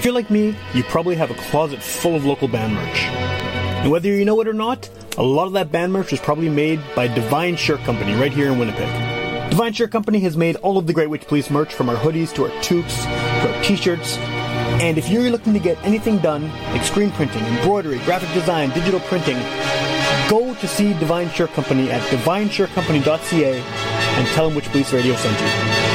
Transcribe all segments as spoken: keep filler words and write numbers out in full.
you're like me, you probably have a closet full of local band merch. And whether you know it or not, a lot of that band merch was probably made by Divine Shirt Company right here in Winnipeg. Divine Shirt Company has made all of the Great Witch Police merch, from our hoodies to our toques to our t-shirts. And if you're looking to get anything done, like screen printing, embroidery, graphic design, digital printing, go to see Divine Shirt Company at divine shirt company dot c a and tell them Witch Police Radio sent you.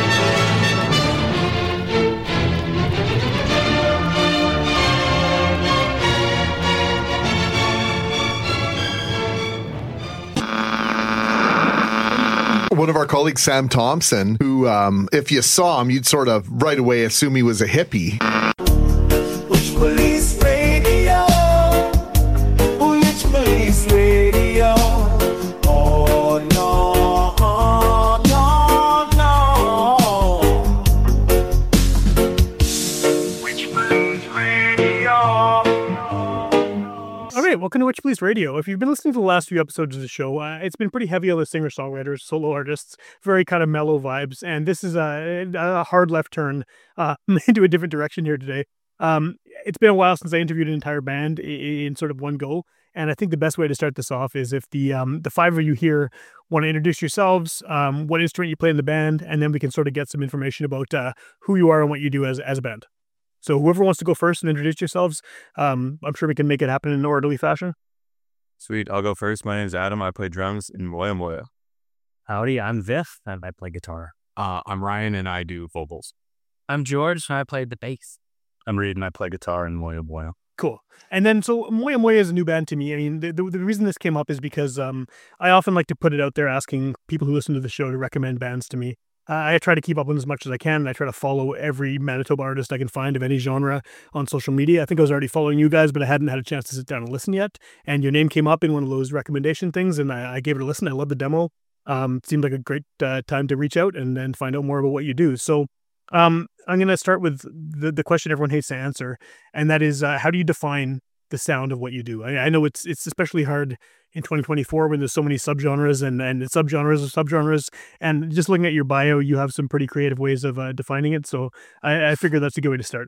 One of our colleagues, Sam Thompson, who, um, if you saw him, you'd sort of right away assume he was a hippie. Witch Police Radio, Witch Police Radio. Oh no, no, no. Witch Police Radio. All right, welcome to Witch Police Radio. If you've been listening to the last few episodes of the show, uh, it's been pretty heavy on the singer-songwriters, solo artists, very kind of mellow vibes, and this is a, a hard left turn uh, into a different direction here today. Um, it's been a while since I interviewed an entire band in, in sort of one go, and I think the best way to start this off is if the um, the five of you here want to introduce yourselves, um, what instrument you play in the band, and then we can sort of get some information about uh, who you are and what you do as as a band. So whoever wants to go first and introduce yourselves, um, I'm sure we can make it happen in an orderly fashion. Sweet, I'll go first. My name's Adam. I play drums in Moya Moya. Howdy, I'm Viv, and I play guitar. Uh, I'm Ryan, and I do vocals. I'm George, and I play the bass. I'm Reed, and I play guitar in Moya Moya. Cool. And then, so Moya Moya is a new band to me. I mean, the, the, the reason this came up is because um, I often like to put it out there asking people who listen to the show to recommend bands to me. Uh, I try to keep up with as much as I can, and I try to follow every Manitoba artist I can find of any genre on social media. I think I was already following you guys, but I hadn't had a chance to sit down and listen yet. And your name came up in one of those recommendation things, and I, I gave it a listen. I love the demo. Um, it seemed like a great uh, time to reach out and, and find out more about what you do. So um, I'm going to start with the, the question everyone hates to answer, and that is, uh, how do you define the sound of what you do? I, I know it's it's especially hard in twenty twenty-four when there's so many subgenres and, and subgenres of subgenres. And just looking at your bio, you have some pretty creative ways of uh, defining it. So I, I figure that's a good way to start.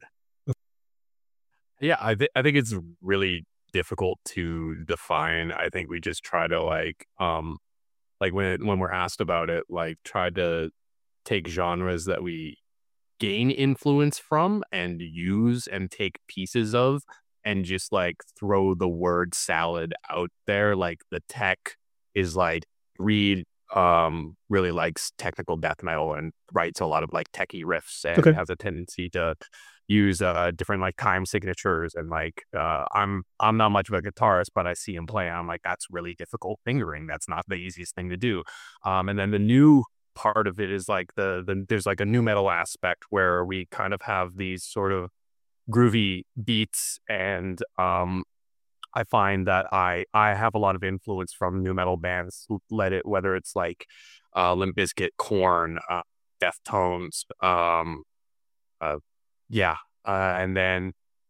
Yeah, I, th- I think it's really difficult to define. I think we just try to like, um, like when when we're asked about it, like try to take genres that we gain influence from and use and take pieces of, and just like throw the word salad out there. Like the tech is like, Reed um, really likes technical death metal and writes a lot of like techie riffs and Okay. has a tendency to use uh, different like time signatures. And like, uh, I'm I'm not much of a guitarist, but I see him play. I'm like, that's really difficult fingering. That's not the easiest thing to do. Um, and then the new part of it is like the, the there's like a new metal aspect where we kind of have these sort of groovy beats, and um I find that I I have a lot of influence from new metal bands. Let it whether it's like uh Limp Bizkit, Korn, uh, Deftones, um uh yeah uh and then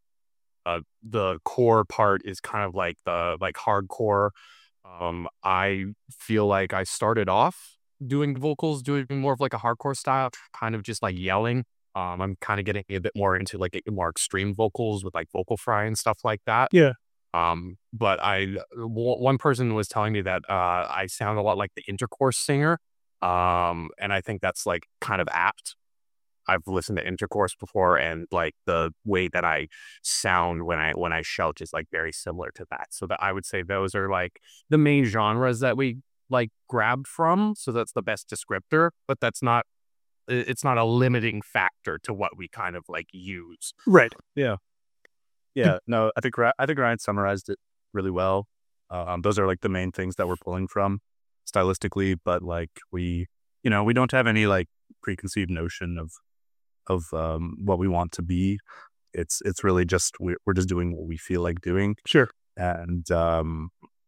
uh the core part is kind of like the like hardcore. um I feel like I started off doing vocals doing more of like a hardcore style, kind of just like yelling. Um, I'm kind of getting a bit more into like more extreme vocals with like vocal fry and stuff like that. Yeah. Um, but I, w- one person was telling me that uh, I sound a lot like the Intercourse singer. Um, and I think that's like kind of apt. I've listened to Intercourse before, and like the way that I sound when I when I shout is like very similar to that. So that I would say those are like the main genres that we like grabbed from. So that's the best descriptor, but that's not. It's not a limiting factor to what we kind of like use. Right. Yeah. Yeah. No, I think Ra- I think Ryan summarized it really well. Um, those are like the main things that we're pulling from stylistically, but like we, you know, we don't have any like preconceived notion of of um, what we want to be. It's it's really just we're we're just doing what we feel like doing. Sure. And um,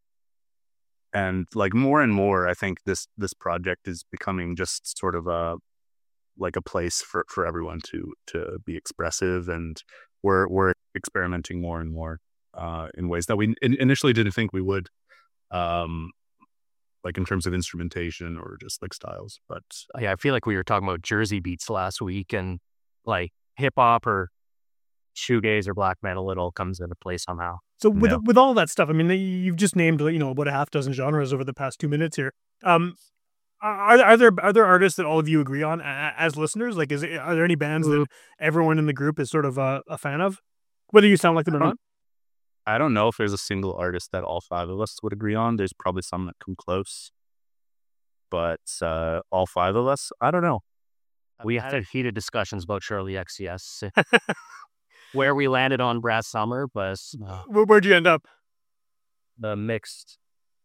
and like more and more, I think this this project is becoming just sort of a like a place for, for everyone to to be expressive, and we're we're experimenting more and more uh, in ways that we in, initially didn't think we would, um, like in terms of instrumentation or just like styles. But Yeah, I feel like we were talking about Jersey beats last week, and like hip hop or shoegaze or black metal, it all comes into play somehow. So with Yeah. with all that stuff, I mean, you've just named you know about a half dozen genres over the past two minutes here. Um, are are there are there artists that all of you agree on a- as listeners? Like, is it, are there any bands that everyone in the group is sort of a, a fan of, whether you sound like them or I don't- not? I don't know if there's a single artist that all five of us would agree on. There's probably some that come close, but uh, all five of us, I don't know. We had heated discussions about Shirley X C S, where we landed on Brass Summer, but uh, Where, where'd you end up? the mixed.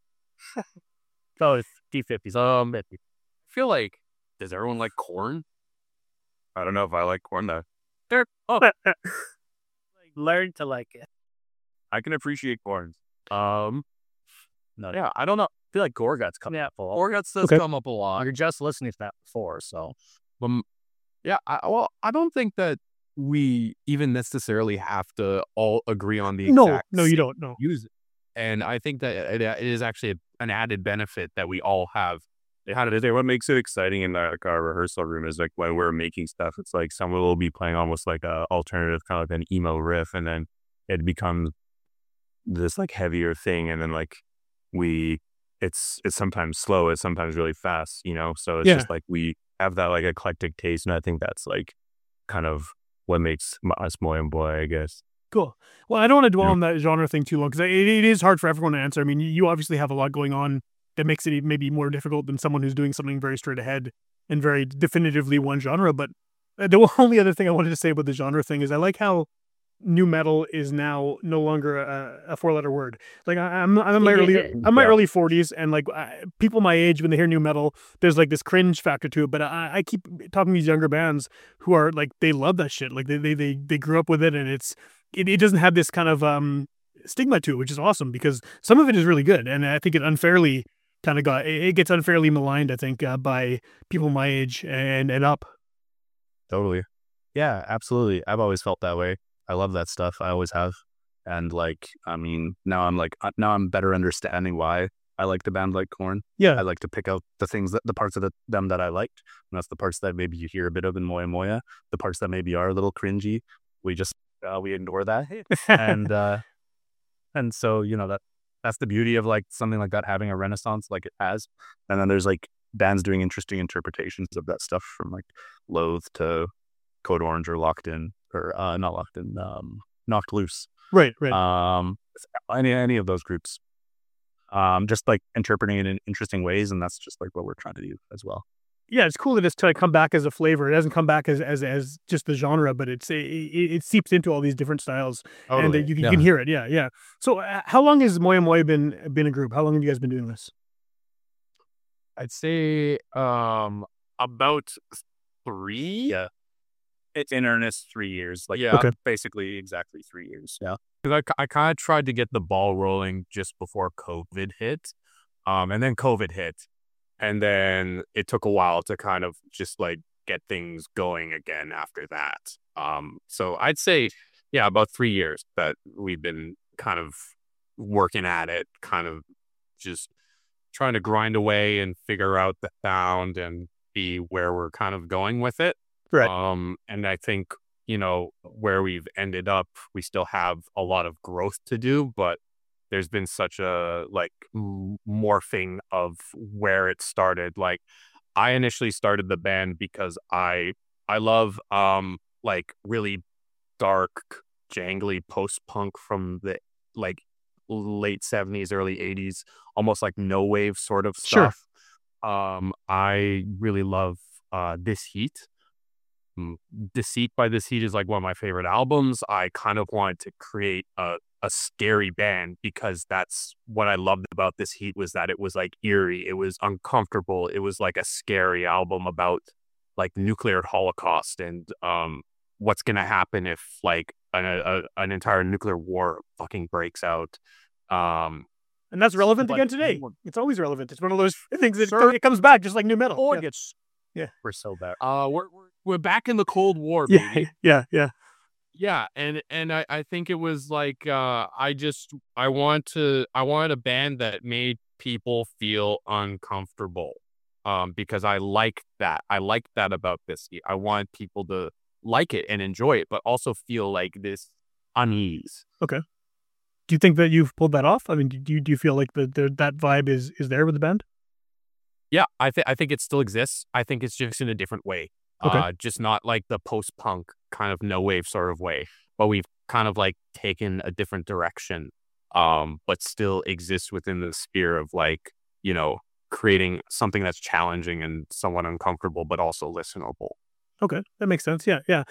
Oh, it's D fifties. Um, I feel like, does everyone like corn? I don't know if I like corn though. they're oh, learn to like it. I can appreciate corn. Um, No, yeah, I don't know. I feel like Gorgut's coming Yeah, up a lot. Gorguts does Okay. come up a lot. You're just listening to that before, so Um, yeah, I, well, I don't think that we even necessarily have to all agree on the No, exact no, you same don't. No. use it. And I think that it, it is actually an added benefit that we all have. How to say what makes it exciting in like our rehearsal room is like when we're making stuff, it's like someone will be playing almost like a alternative kind of like an emo riff, and then it becomes this like heavier thing, and then like we it's it's sometimes slow, it's sometimes really fast, you know. So it's Yeah. just like we have that like eclectic taste, and I think that's like kind of what makes m- us Moy and Boy, I guess. Cool. Well, I don't want to dwell Yeah. on that genre thing too long because it, it is hard for everyone to answer. I mean, you, you obviously have a lot going on that makes it maybe more difficult than someone who's doing something very straight ahead and very definitively one genre. But uh, the only other thing I wanted to say about the genre thing is I like how new metal is now no longer a, a four-letter word. Like I, I'm, I'm in my early, I'm in my Yeah. early forties, and like I, people my age when they hear new metal, there's like this cringe factor to it. But I, I keep talking to these younger bands who are like they love that shit. Like they, they, they, they grew up with it, and it's it, it doesn't have this kind of um stigma to it, which is awesome because some of it is really good, and I think it unfairly kind of got it, it gets unfairly maligned. I think uh, by people my age and and up. Totally. Yeah, absolutely. I've always felt that way. I love that stuff. I always have. And like, I mean, now I'm like, uh, now I'm better understanding why I like the band like Korn. Yeah, I like to pick out the things that the parts of the, them that I liked. And that's the parts that maybe you hear a bit of in Moya Moya. The parts that maybe are a little cringy. We just, uh, we ignore that. and, uh, and so, you know, that, that's the beauty of like something like that having a renaissance like it has. And then there's like bands doing interesting interpretations of that stuff from like Loathe to Code Orange or Locked In or uh, not Locked In, um, Knocked Loose. right, right. Um, any any of those groups, um, just like interpreting it in interesting ways, and that's just like what we're trying to do as well. Yeah, it's cool that it's to come back as a flavor. It doesn't come back as as, as just the genre, but it's it, it, it seeps into all these different styles, and uh, you, you yeah. can hear it. Yeah, yeah. So, uh, how long has Moya Moya been been a group? How long have you guys been doing this? I'd say um about three. Yeah. It's in earnest three years, like Yeah. Okay. basically exactly three years. Yeah, Because I, I kind of tried to get the ball rolling just before COVID hit. Um, and then COVID hit. And then it took a while to kind of just like get things going again after that. Um, so I'd say, yeah, about three years that we've been kind of working at it, kind of just trying to grind away and figure out the sound and be where we're kind of going with it. Right. Um, and I think, you know, where we've ended up, we still have a lot of growth to do, but there's been such a like m- morphing of where it started. Like I initially started the band because I, I love, um, like really dark, jangly post-punk from the like late seventies, early eighties, almost like no wave sort of Sure. stuff. Um, I really love, uh, This Heat. Mm, Deceit by This Heat is like one of my favorite albums. I kind of wanted to create a, a scary band because that's what I loved about This Heat was that it was like eerie. It was uncomfortable. It was like a scary album about like nuclear holocaust and um what's going to happen if like an, a, an entire nuclear war fucking breaks out. Um, And that's relevant But- again today. It's always relevant. It's one of those things that Sure. it comes back just like new metal. oh, yeah. it gets we're so bad. uh we're, we're we're back in the Cold War, yeah, baby. yeah, yeah. Yeah, and and I, I think it was like uh I just I want to I wanted a band that made people feel uncomfortable. Um because I like that. I like that about this. I want people to like it and enjoy it, but also feel like this unease. Okay. Do you think that you've pulled that off? I mean, do you do you feel like the, the that vibe is is there with the band? Yeah, I think I think it still exists. I think it's just in a different way. Okay. Uh, just not like the post-punk kind of no wave sort of way, but we've kind of like taken a different direction, um, but still exists within the sphere of like, you know, creating something that's challenging and somewhat uncomfortable, but also listenable. Okay, that makes sense. Yeah, yeah.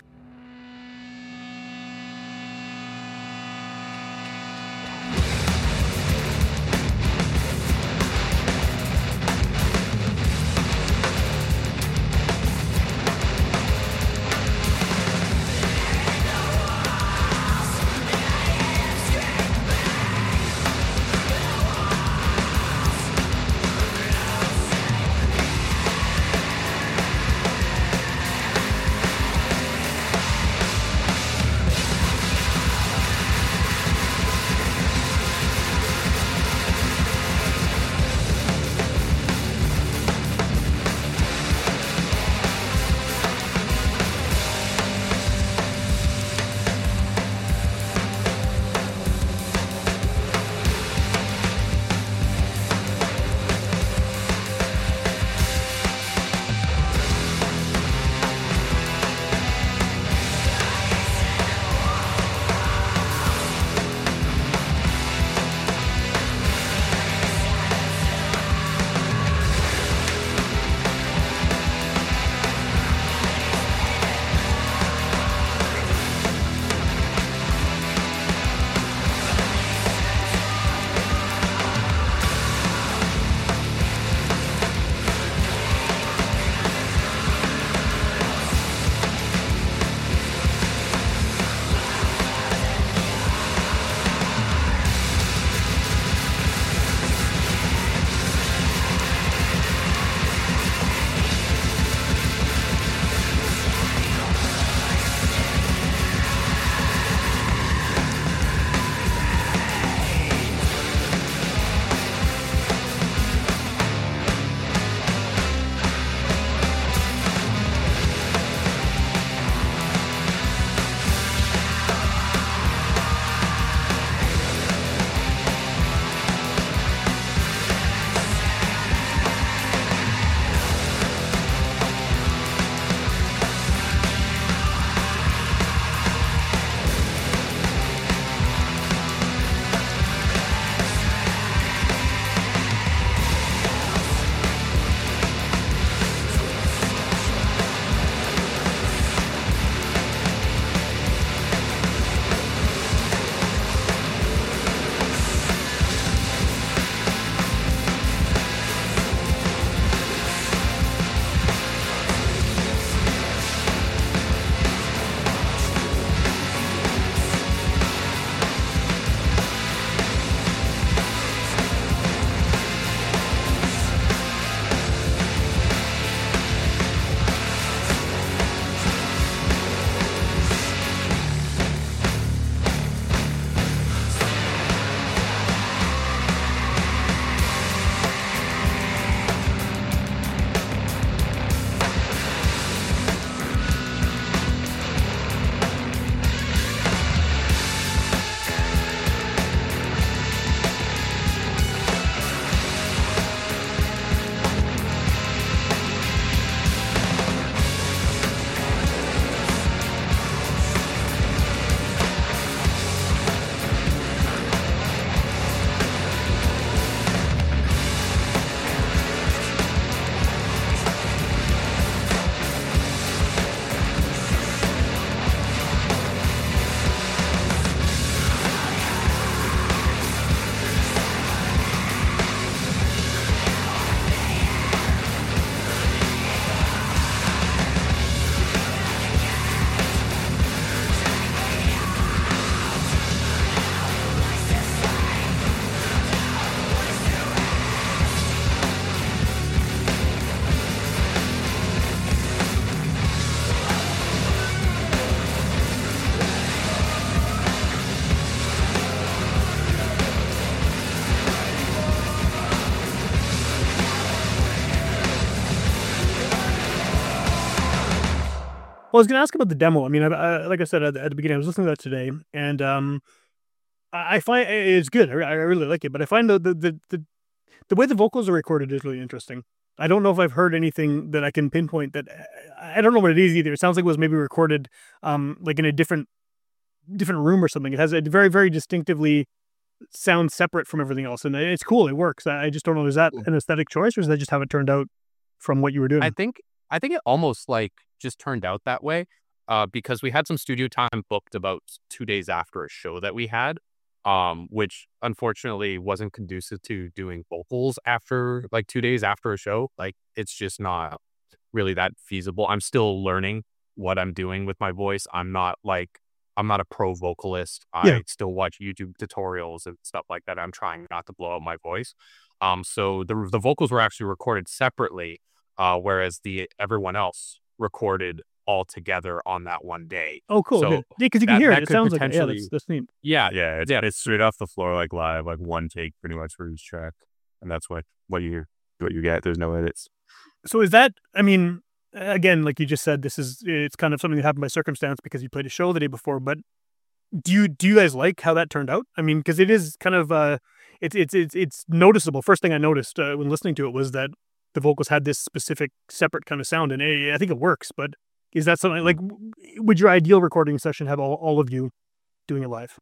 was going to ask about the demo. I mean, I, I, like I said at the, at the beginning, I was listening to that today, and um, I, I find it's good. I, I really like it, but I find the the, the the the way the vocals are recorded is really interesting. I don't know if I've heard anything that I can pinpoint that. I don't know what it is either. It sounds like it was maybe recorded um like in a different different room or something. It has a very very distinctively sound separate from everything else, and it's cool. It works. I just don't know. Is that an aesthetic choice, or is that just how it turned out from what you were doing? I think I think it almost like just turned out that way, uh, because we had some studio time booked about two days after a show that we had, um, which unfortunately wasn't conducive to doing vocals after like two days after a show. Like it's just not really that feasible. I'm still learning what I'm doing with my voice. I'm not like I'm not a pro vocalist. I Yeah. still watch YouTube tutorials and stuff like that. I'm trying not to blow out my voice. Um, so the the vocals were actually recorded separately, uh, whereas the everyone else recorded all together on that one day. Oh, cool. So Yeah, because you can that- hear that it. It could sounds like it. Yeah, potentially- that's, that's neat. Yeah, Yeah, it's, Yeah. it's straight off the floor, like live, like one take pretty much for each track. And that's what, what you what you get. There's no edits. So is that? I mean, again, like you just said, this is it's kind of something that happened by circumstance because you played a show the day before. But do you do you guys like how that turned out? I mean, because it is kind of uh, it's it's it's it's noticeable. First thing I noticed uh, when listening to it was that the vocals had this specific separate kind of sound, and eh, I think it works. But is that something like w- would your ideal recording session have all, all of you doing it live?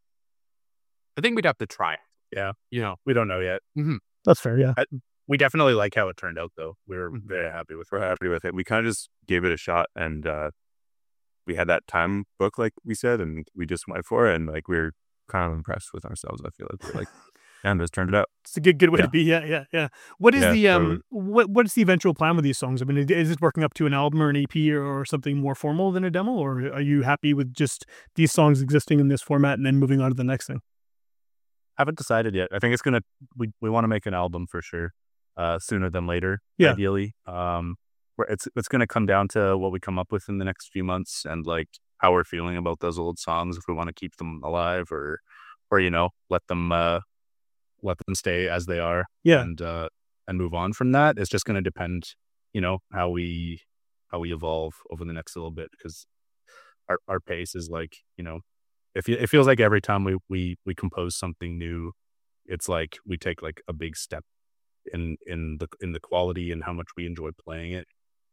I think we'd have to try it. Yeah. You know, We don't know yet. That's fair. Yeah. We definitely like how it turned out, though. We're Mhm. very happy with We're it. happy with it. We kind of just gave it a shot, and uh, we had that time book, like we said, and we just went for it. And like we are kind of impressed with ourselves. I feel like we're like, and just turned it out. It's a good good way Yeah. to be. Yeah, yeah, yeah. What is Yeah, the um totally. what what is the eventual plan with these songs? I mean, is it working up to an album or an E P or, or something more formal than a demo, or are you happy with just these songs existing in this format and then moving on to the next thing? Haven't decided yet. I think it's gonna. We we want to make an album for sure. Uh, sooner than later. Yeah. Ideally. Um, where it's it's gonna come down to what we come up with in the next few months and like how we're feeling about those old songs. If we want to keep them alive or, or you know, let them uh, let them stay as they are. Yeah. And uh, and move on from that. It's just gonna depend. You know how we how we evolve over the next little bit because our our pace is like you know. If it feels like every time we, we, we compose something new, it's like we take like a big step in in the in the quality and how much we enjoy playing it,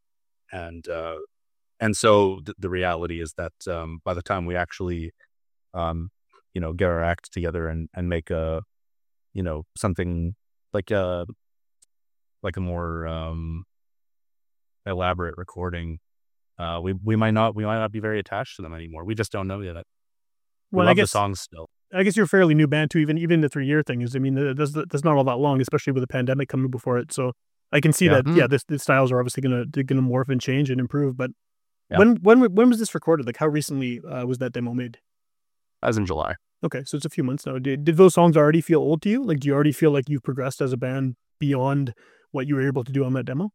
and uh, and so th- the reality is that um, by the time we actually, um, you know, get our act together and, and make a, you know, something like a like a more um, elaborate recording, uh, we we might not we might not be very attached to them anymore. We just don't know yet. We Well, love I guess the songs still. I guess you're a fairly new band too. Even even the three year thing is. I mean, th- that's that's not all that long, especially with the pandemic coming before it. So I can see Yeah. that. Yeah, this the styles are obviously gonna they're gonna morph and change and improve. But Yeah. when when when was this recorded? Like, how recently uh, was that demo made? As in July. Okay, so it's a few months now. Did, did those songs already feel old to you? Like, do you already feel like you've progressed as a band beyond what you were able to do on that demo?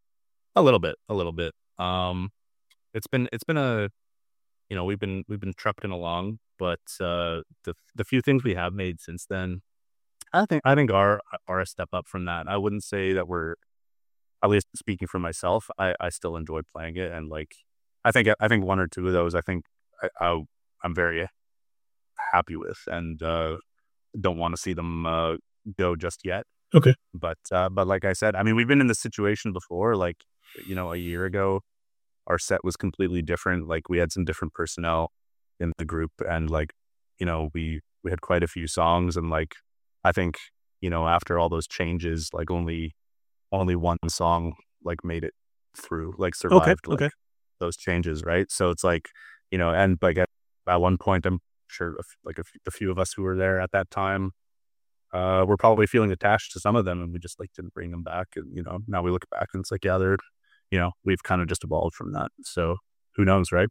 A little bit, a little bit. Um, it's been it's been a, you know, we've been we've been trucking along, but uh, the the few things we have made since then, I think I think are are a step up from that. I wouldn't say that we're, at least speaking for myself, I, I still enjoy playing it, and like I think I think one or two of those I think I, I I'm very happy with, and uh, don't want to see them uh, go just yet. Okay. But uh, but like I said, I mean, we've been in this situation before. Like, you know, a year ago, our set was completely different. Like, we had some different personnel in the group, and like, you know, we we had quite a few songs, and like, I think, you know, after all those changes, like only only one song like made it through, like survived like, okay. those changes, right? So it's like, you know, and like at, at one point, I'm sure a f- like a, f- the few of us who were there at that time, uh, we're probably feeling attached to some of them, and we just like didn't bring them back. And you know, now we look back and it's like, yeah, they're, you know, we've kind of just evolved from that. So who knows, right?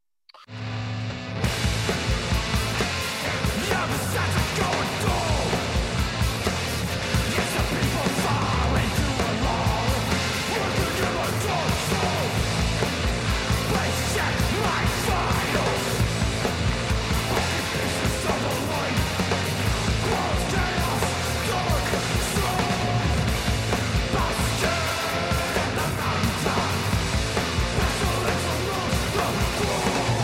Thank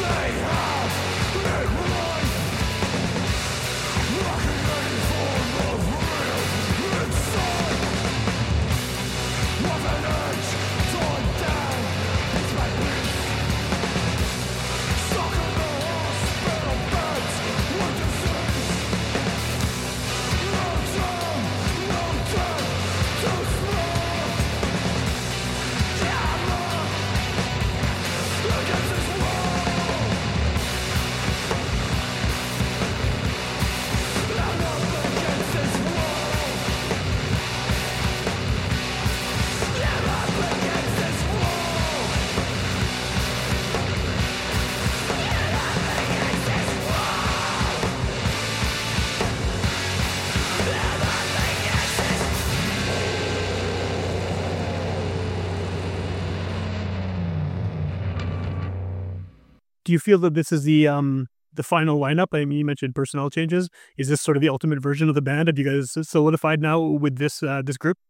Do you feel that this is the um the final lineup? I mean, you mentioned personnel changes. Is this sort of the ultimate version of the band? Have you guys solidified now with this uh, this group?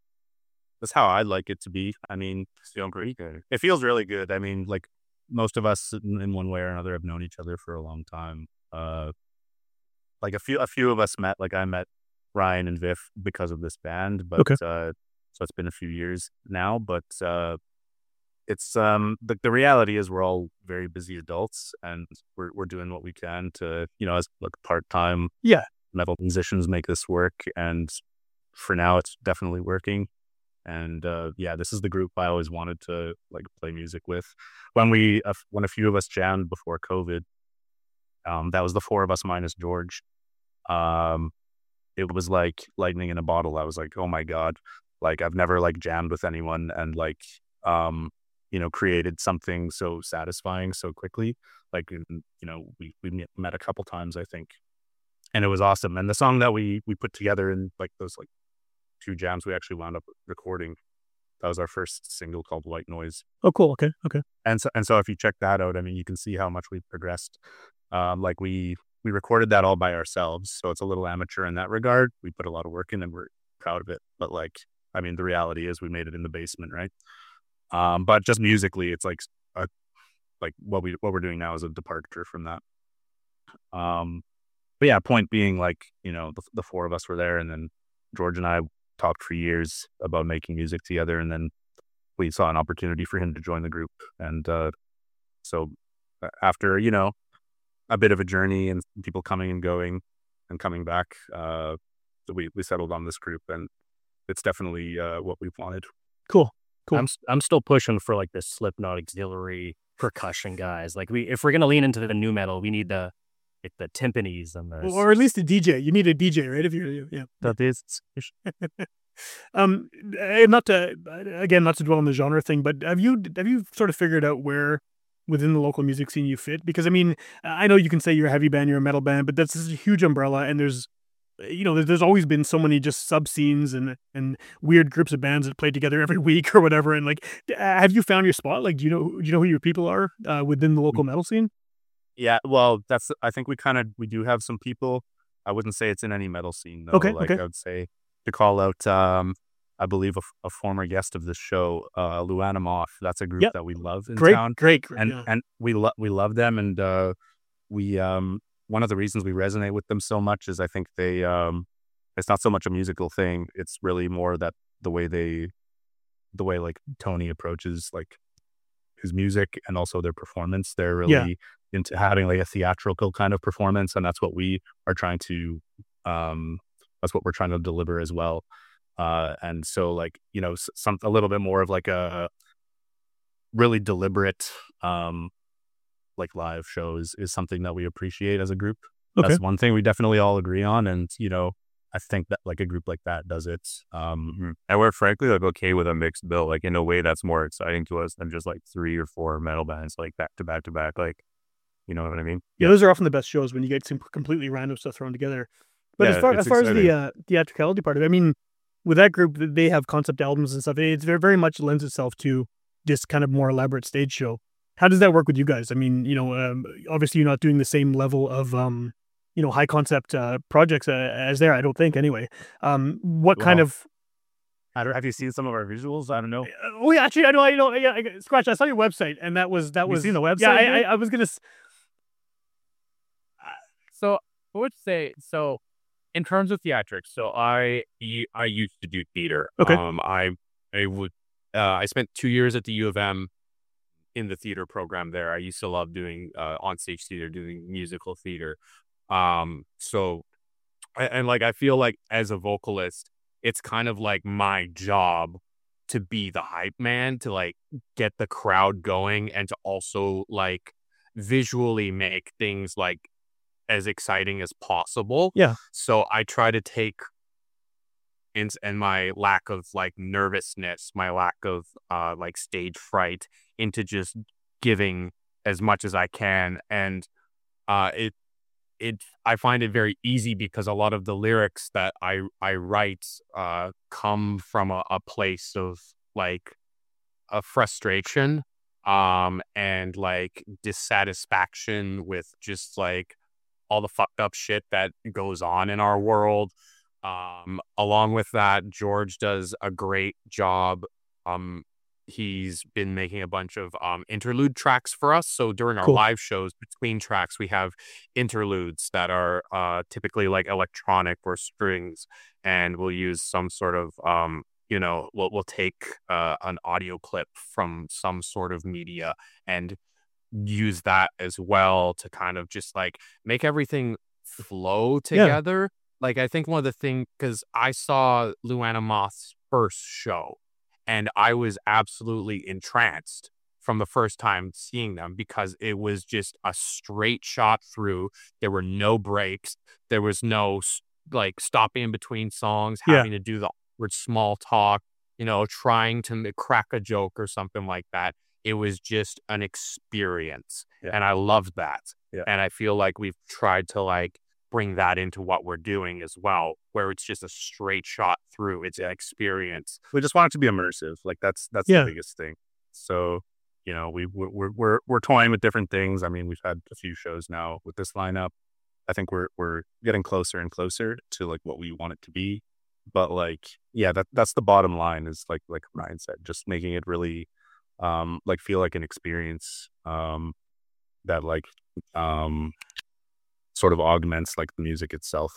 That's how I'd like it to be. I mean, It's feeling pretty good. it feels really good. I mean, like most of us in, in one way or another have known each other for a long time. Uh, like a few a few of us met. Like I met Ryan and Viv because of this band, but Okay. uh, so it's been a few years now. But uh, it's um the the reality is we're all very busy adults, and we're we're doing what we can to, you know, as like part time Yeah. metal musicians make this work. And for now, it's definitely working. And uh, yeah, this is the group I always wanted to like play music with. When we uh, when a few of us jammed before COVID, um, that was the four of us minus George. Um, it was like lightning in a bottle. I was like, oh my god, like I've never like jammed with anyone and like um, you know, created something so satisfying so quickly. Like you know, we we met- met a couple times, I think, and it was awesome. And the song that we we put together in like those like two jams we actually wound up recording. That was our first single called White Noise. Oh, cool. Okay. Okay. And so and so if you check that out, I mean, you can see how much we've progressed. Um, like we we recorded that all by ourselves, so it's a little amateur in that regard. We put a lot of work in, and we're proud of it. But like, I mean, the reality is we made it in the basement, right? Um, but just musically, it's like a, like what we what we're doing now is a departure from that. Um, but yeah, point being, like, you know, the, the four of us were there, and then George and I talked for years about making music together, and then we saw an opportunity for him to join the group. And uh, so uh, after, you know, a bit of a journey and people coming and going and coming back, uh, so we, we settled on this group, and it's definitely uh, what we've wanted. Cool. Cool. I'm s- I'm still pushing for like the Slipknot auxiliary percussion guys. Like we, if we're gonna lean into the new metal, we need the like the timpanis and the Or at least a D J. You need a D J, right? If you're yeah. that is Um, eh, not to again, not to dwell on the genre thing, but have you have you sort of figured out where within the local music scene you fit? Because I mean, I know you can say you're a heavy band, you're a metal band, but that's just a huge umbrella, and there's you know, there's, there's always been so many just sub scenes and and weird groups of bands that play together every week or whatever. And like, d- uh, have you found your spot? Like, do you know do you know who your people are uh, within the local metal scene? Yeah, well, that's, I think we kind of, we do have some people. I wouldn't say it's in any metal scene, though. Okay, Like, okay. I would say to call out, um, I believe, a, f- a former guest of this show, uh, Luana Moth. That's a group Yep. that we love in Great, town. great, great. And yeah. and we love we love them, and uh, we um one of the reasons we resonate with them so much is I think they um it's not so much a musical thing. It's really more that the way they the way like Tony approaches like his music and also their performance. They're really Yeah. into having like a theatrical kind of performance, and that's what we are trying to um that's what we're trying to deliver as well. Uh, and so like, you know, s- some a little bit more of like a really deliberate um like live shows is something that we appreciate as a group. Okay. That's one thing we definitely all agree on, and you know, I think that like a group like that does it. Um, Mhm. And we're frankly like okay with a mixed bill, like in a way that's more exciting to us than just like three or four metal bands like back to back to back. Like, you know what I mean? Yeah, those are often the best shows when you get some completely random stuff thrown together. But as Yeah, far it's as far as the exciting. uh, theatricality part of it, I mean, with that group, th- they have concept albums and stuff. It's very very much lends itself to this kind of more elaborate stage show. How does that work with you guys? I mean, you know, um, obviously you're not doing the same level of um, you know, high concept uh, projects uh, as there. I don't think anyway. Um, what kind Well- of I don't, have you seen some of our visuals? I don't know. Uh, oh yeah, actually, I know, I know. Yeah, I, Scratch. I saw your website, and that was that You was seen the website, Yeah, I, dude? I, I was gonna. s- So I would say so in terms of theatrics. So I y- I used to do theater. Okay. Um, I I would uh, I spent two years at the U of M in the theater program there. I used to love doing uh, onstage theater, doing musical theater. Um, so I- and like I feel like as a vocalist, it's kind of like my job to be the hype man, to like get the crowd going, and to also like visually make things like as exciting as possible. Yeah. So I try to take and and my lack of like nervousness, my lack of uh like stage fright into just giving as much as I can. And uh it it I find it very easy because a lot of the lyrics that I I write uh come from a, a place of like a frustration um and like dissatisfaction with just like all the fucked up shit that goes on in our world. Um, along with that, George does a great job. Um, he's been making a bunch of um, interlude tracks for us. So during our Cool. live shows, between tracks, we have interludes that are uh, typically like electronic or strings, and we'll use some sort of um, you know, we'll we'll take uh, an audio clip from some sort of media and use that as well to kind of just like make everything flow together. Like I think one of the things, because I saw Luana Moth's first show and I was absolutely entranced from the first time seeing them because it was just a straight shot through. There were no breaks. There was no s- like stopping in between songs, Yeah. having to do the awkward small talk, you know, trying to m- crack a joke or something like that. It was just an experience. Yeah. And I loved that. Yeah. And I feel like we've tried to like bring that into what we're doing as well, where it's just a straight shot through. It's an experience. We just want it to be immersive. Like that's that's Yeah. the biggest thing. So, you know, we we're, we're we're we're toying with different things. I mean, we've had a few shows now with this lineup. I think we're we're getting closer and closer to like what we want it to be. But like, yeah, that that's the bottom line is like like Ryan said, just making it really um like feel like an experience um that like um sort of augments like the music itself.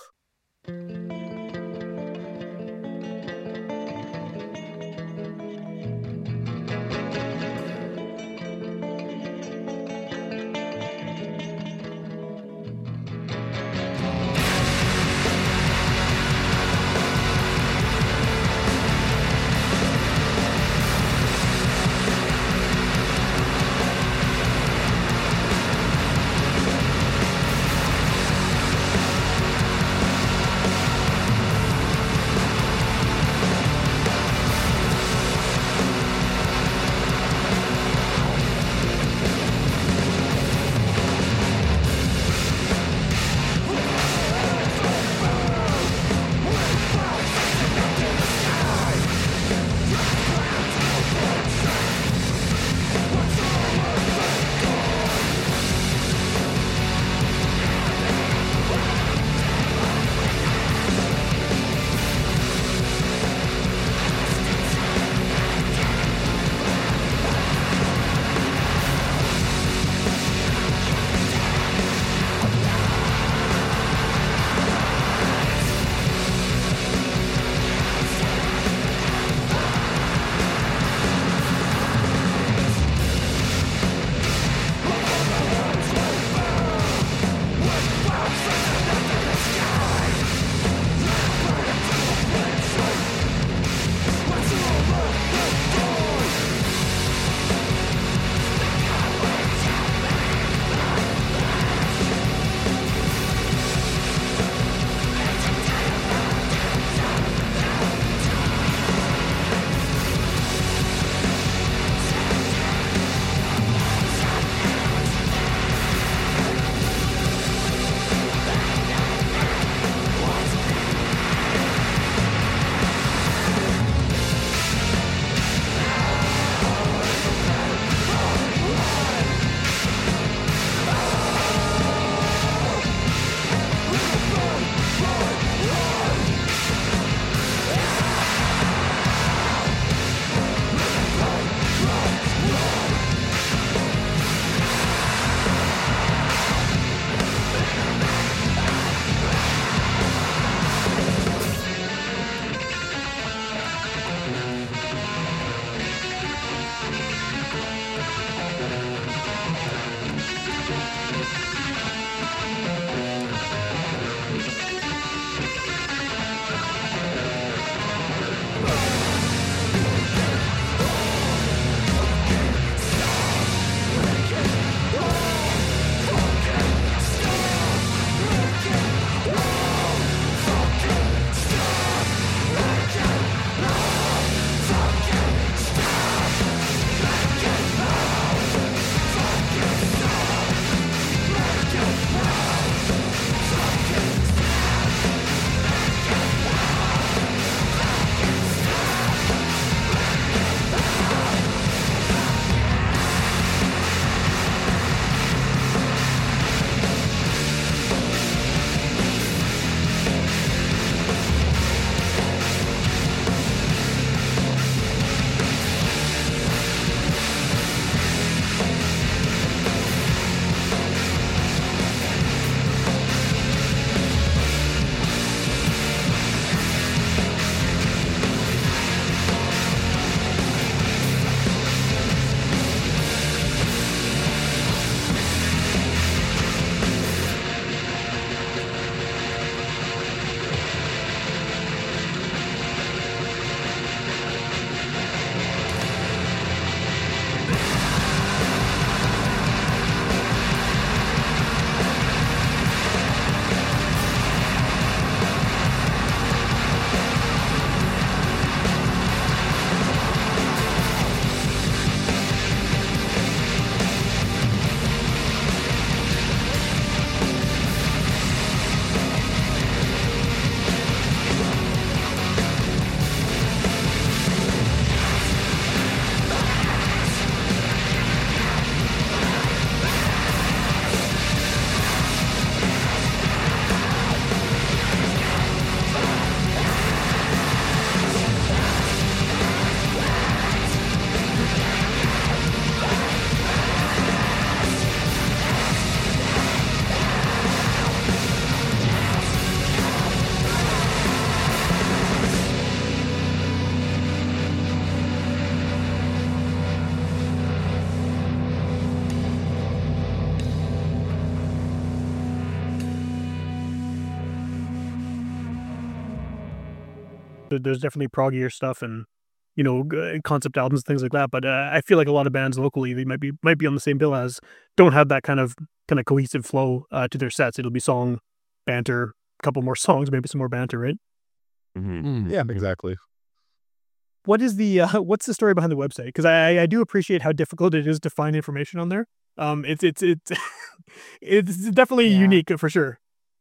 there- there's definitely proggier stuff and you know g- concept albums and things like that. But uh, I feel like a lot of bands locally they might be might be on the same bill as don't have that kind of kind of cohesive flow uh, to their sets. It'll be song, banter, a couple more songs, maybe some more banter, right? Mhm. Yeah, exactly. What is the uh, what's the story behind the website? Because I I do appreciate how difficult it is to find information on there. Um, it's it's it's it's definitely Yeah. unique for sure.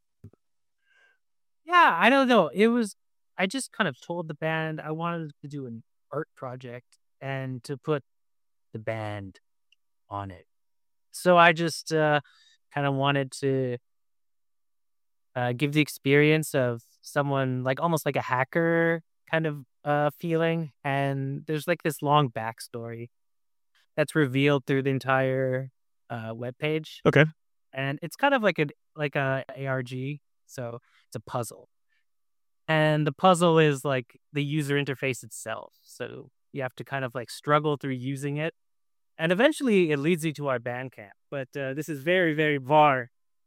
Yeah, I don't know. It was, I just kind of told the band I wanted to do an art project and to put the band on it. So I just uh, kind of wanted to uh, give the experience of someone like almost like a hacker kind of uh, feeling. And there's like this long backstory that's revealed through the entire uh, webpage. Okay. And it's kind of like a like a ARG, so it's a puzzle, and the puzzle is like the user interface itself. So you have to kind of like struggle through using it, and eventually it leads you to our Bandcamp. But uh, this is very very var.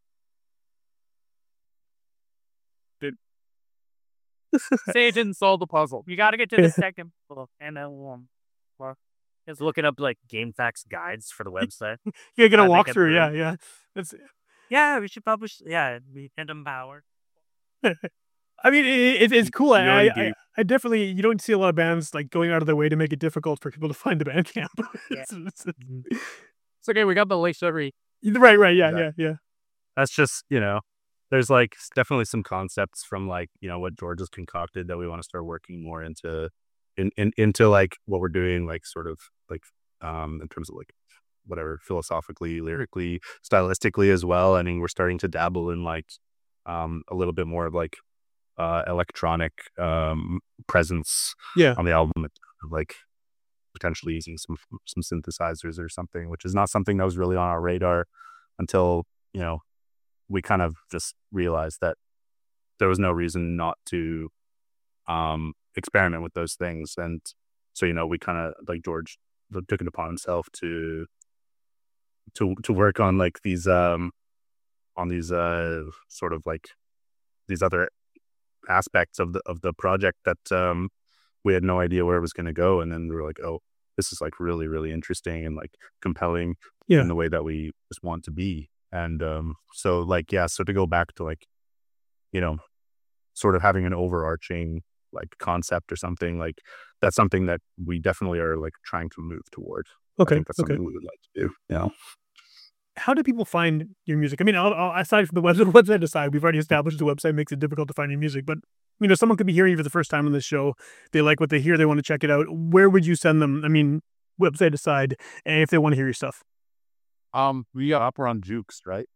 Say it didn't solve the puzzle. You got to get to the second puzzle, and then um, well, Just looking up like GameFAQs guides for the website. You're gonna I think walk it through, yeah, through. yeah. That's. yeah, we should publish. Yeah, we Kingdom Power. I mean, it, it, it's cool. I, You're I, already I, deep. I definitely you don't see a lot of bands like going out of their way to make it difficult for people to find the Bandcamp. Yeah. It's- it's- it's- It's okay. We got the link every. right, right, yeah, Exactly. yeah, yeah. That's just, you know, there's like s- definitely some concepts from like, you know, what George has concocted that we want to start working more into in, in into like what we're doing, like sort of like um in terms of like whatever philosophically, lyrically, stylistically as well. I mean, we're starting to dabble in like um a little bit more of like uh electronic um presence Yeah. on the album, like potentially using some some synthesizers or something, which is not something that was really on our radar until, you know, we kind of just realized that there was no reason not to um experiment with those things. And so, you know, we kind of like George took it upon himself to to to work on like these um on these uh sort of like these other aspects of the of the project that um we had no idea where it was going to go. And then we were like, oh, this is like really really interesting and like compelling Yeah. in the way that we just want to be. And um so like yeah so to go back to like, you know, sort of having an overarching like concept or something, like that's something that we definitely are like trying to move towards. I Okay, think that's okay. something we would like to do. You know, How do people find your music? I mean, I'll, I'll, aside from the website, website aside, we've already established the website makes it difficult to find your music. But you know, someone could be hearing you for the first time on this show. They like what they hear. They want to check it out. Where would you send them? I mean, website aside, and if they want to hear your stuff. Um, we got up on Jukes, right?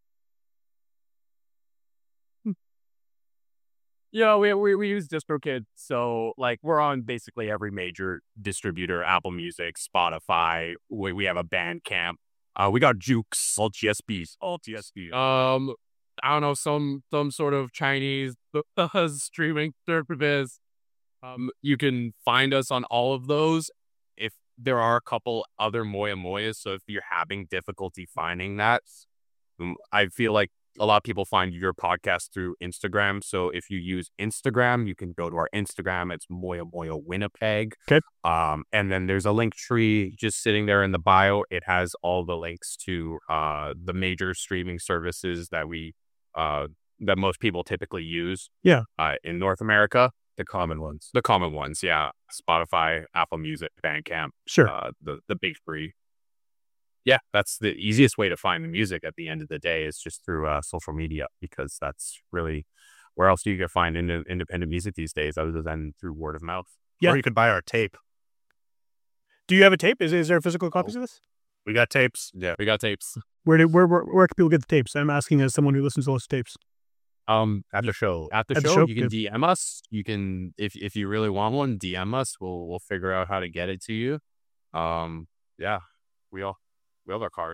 Yeah, we, we we use DistroKid, so like we're on basically every major distributor: Apple Music, Spotify. We we have a Bandcamp. Uh, we got Jukes, all G S Bs, all G S Bs. Um, I don't know, some some sort of Chinese uh, streaming service. Um, you can find us on all of those. If there are a couple other Moya Moyas, so if you're having difficulty finding that, um, I feel like a lot of people find your podcast through Instagram. So if you use Instagram, you can go to our Instagram. It's Moya Moya Winnipeg. Okay. Um, and then there's a link tree just sitting there in the bio. It has all the links to uh the major streaming services that we uh that most people typically use. Yeah. Uh, in North America, the common ones. the common ones, yeah, Spotify, Apple Music, Bandcamp, Sure. uh, the the big three. Yeah, that's the easiest way to find the music at the end of the day is just through uh, social media, because that's really where else do you get find ind- independent music these days other than through word of mouth? Yeah. Or you could buy our tape. Do you have a tape? Is, is there physical copies of this? We got tapes. Yeah, we got tapes. Where, do, where, where, where can people get the tapes? I'm asking as someone who listens to lots of tapes. Um, At the show. at the At the show, show, you can yeah. D M us. You can if if you really want one, D M us. We'll we'll figure out how to get it to you. Um, yeah, we all we all got cars.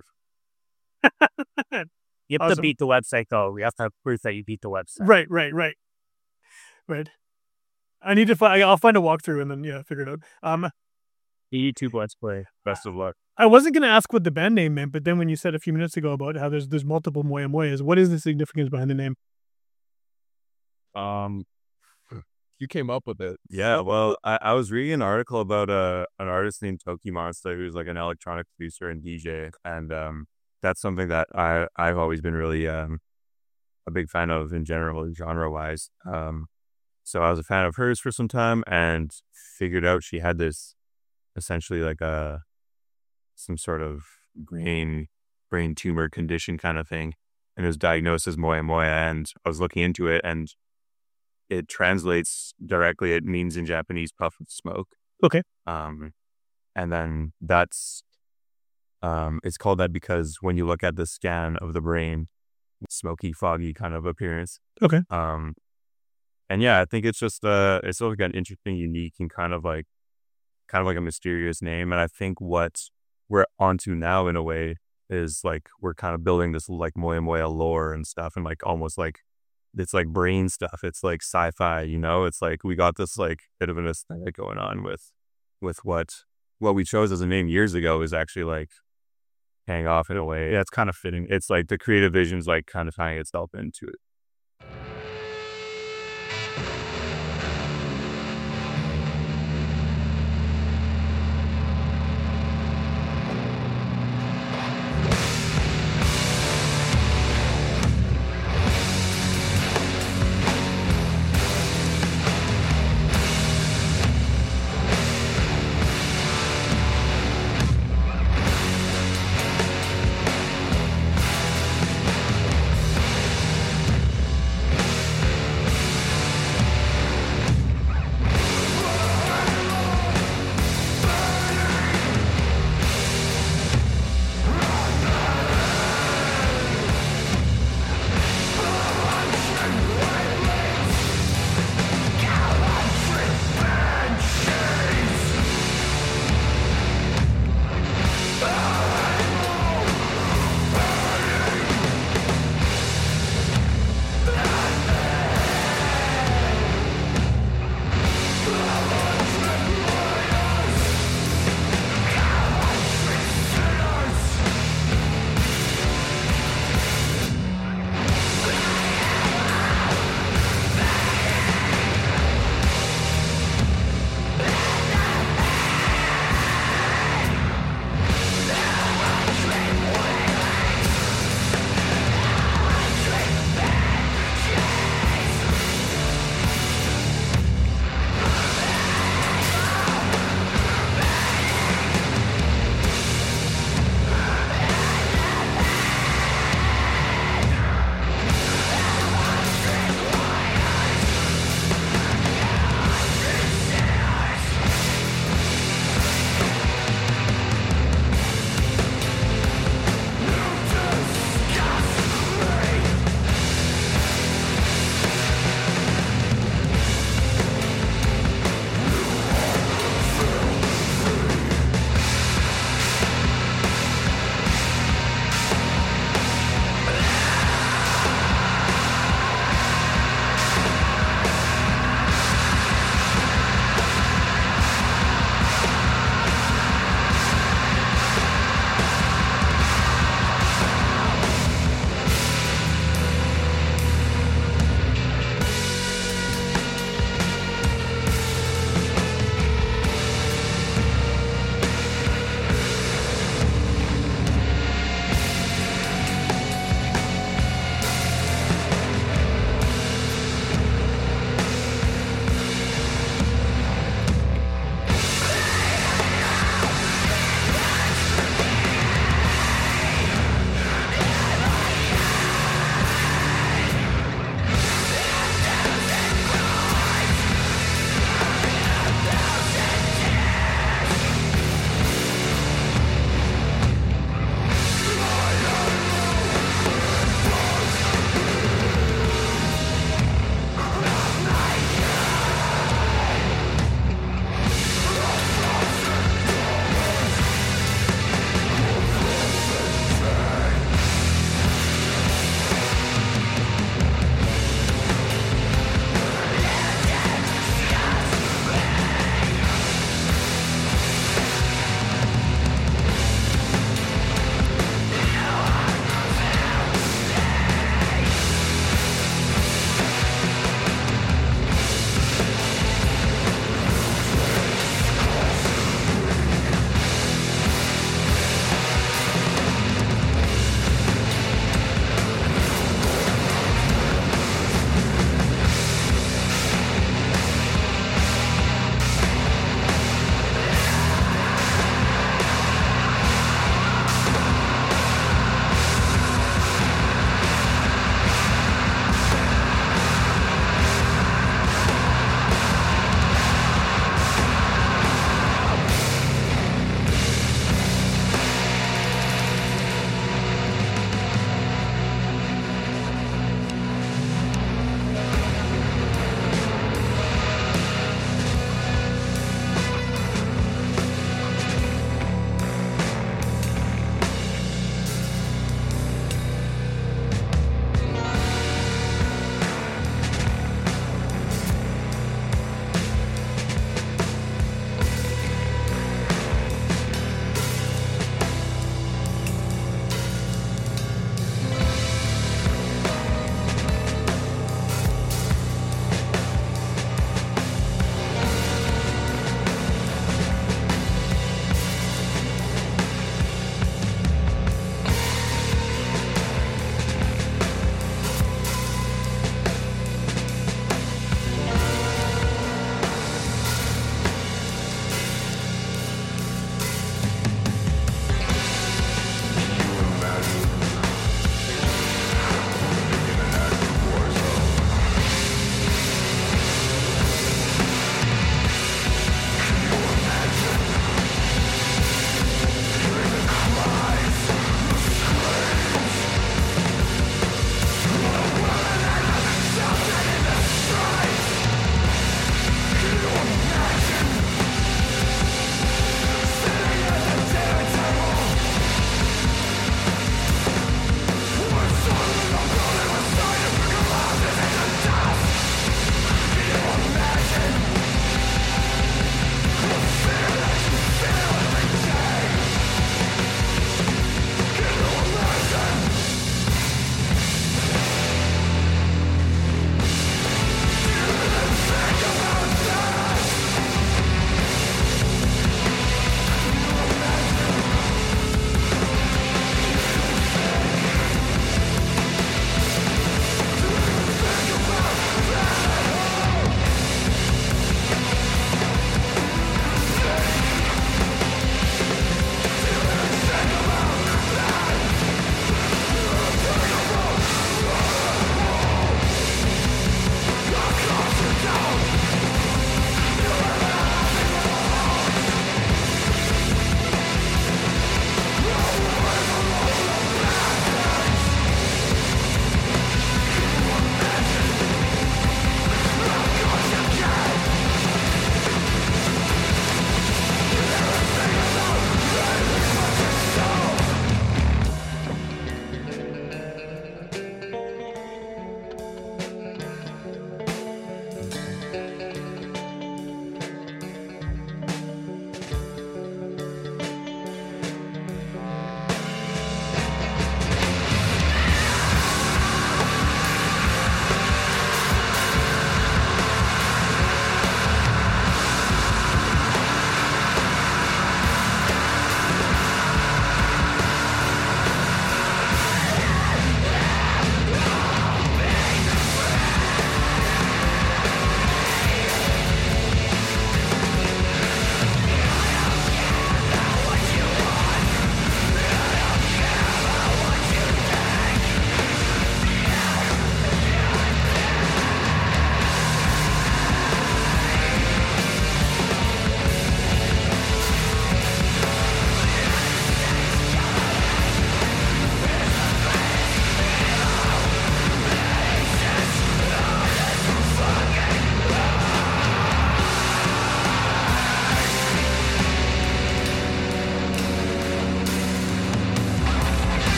You have Awesome. to beat the website, though. We have to have proof that you beat the website. Right, right, right. Right. I need to find, I'll find a walkthrough and then, yeah, figure it out. Um, The YouTube Let's Play. Best of luck. I wasn't going to ask what the band name meant, but then when you said a few minutes ago about how there's there's multiple Moya Moyas, what is the significance behind the name? Um, you came up with it. Yeah, well, I, I was reading an article about uh, an artist named Toki Monster who's like an electronic producer and D J, and um, that's something that I I've always been really um a big fan of in general, genre wise. Um, so I was a fan of hers for some time and figured out she had this essentially like a some sort of brain brain tumor condition kind of thing, and it was diagnosed as moya moya. And I was looking into it, and it translates directly. It means in Japanese puff of smoke. Okay. Um, and then that's um, it's called that because when you look at the scan of the brain, smoky, foggy kind of appearance. Okay. Um, and yeah, I think it's just uh, it's sort of got an interesting, unique, and kind of like, kind of like a mysterious name. And I think what we're onto now in a way is like we're kind of building this like moya moya lore and stuff, and like almost like it's like brain stuff. It's like sci-fi, you know. It's like we got this like bit of an aesthetic going on with with what what we chose as a name years ago is actually like paying off in a way. Yeah, it's kind of fitting. It's like the creative vision's like kind of tying itself into it